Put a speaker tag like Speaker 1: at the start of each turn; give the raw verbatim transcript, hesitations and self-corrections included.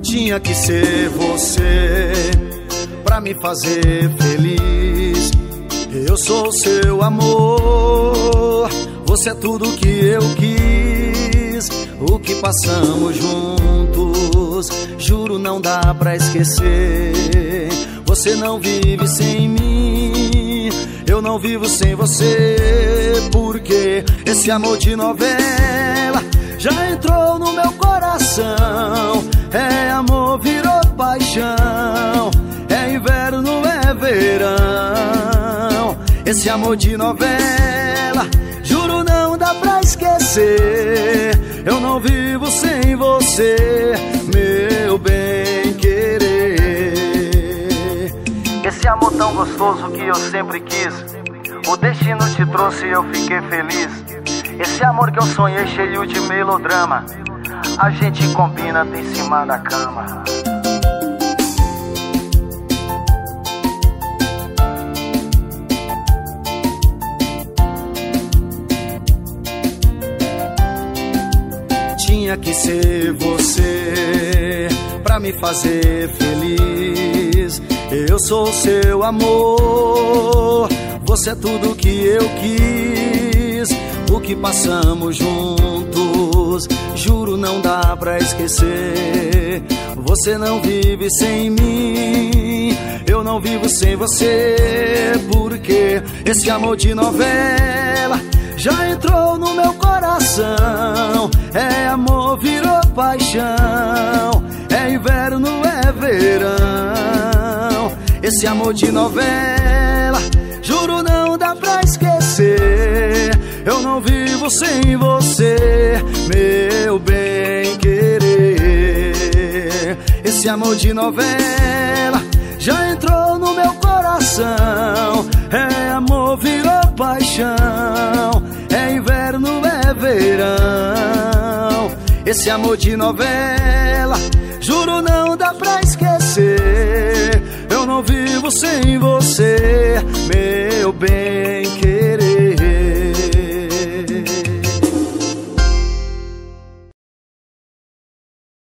Speaker 1: Tinha que ser você pra me fazer feliz. Eu sou seu amor, você é tudo que eu quis. O que passamos juntos, juro não dá pra esquecer. Você não vive sem mim, eu não vivo sem você. Porque esse amor de novela já entrou no meu coração. É amor, virou paixão. É inverno, é verão. Esse amor de novela, juro não dá pra esquecer. Eu não vivo sem você, meu bem querer.
Speaker 2: Esse amor tão gostoso que eu sempre quis, o destino te trouxe e eu fiquei feliz. Esse amor que eu sonhei cheio de melodrama, a gente combina até em cima da cama.
Speaker 1: Tinha que ser você pra me fazer feliz. Eu sou seu amor, você é tudo que eu quis. O que passamos juntos, juro não dá pra esquecer. Você não vive sem mim, eu não vivo sem você. Porque esse amor de novela já entrou no meu coração. É amor, virou paixão. É inverno, é verão. Esse amor de novela, juro não dá pra esquecer. Eu não vivo sem você, meu bem querer. Esse amor de novela já entrou no meu coração. É amor, virou paixão. É inverno, é verão. Esse amor de novela, juro não dá pra esquecer. Eu não vivo sem você, meu bem